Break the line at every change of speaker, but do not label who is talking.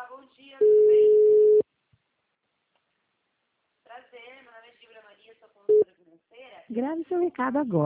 bom dia, tudo bem? Prazer, meu nome é Gibra Maria, sou consultora financeira.
Grave seu recado agora.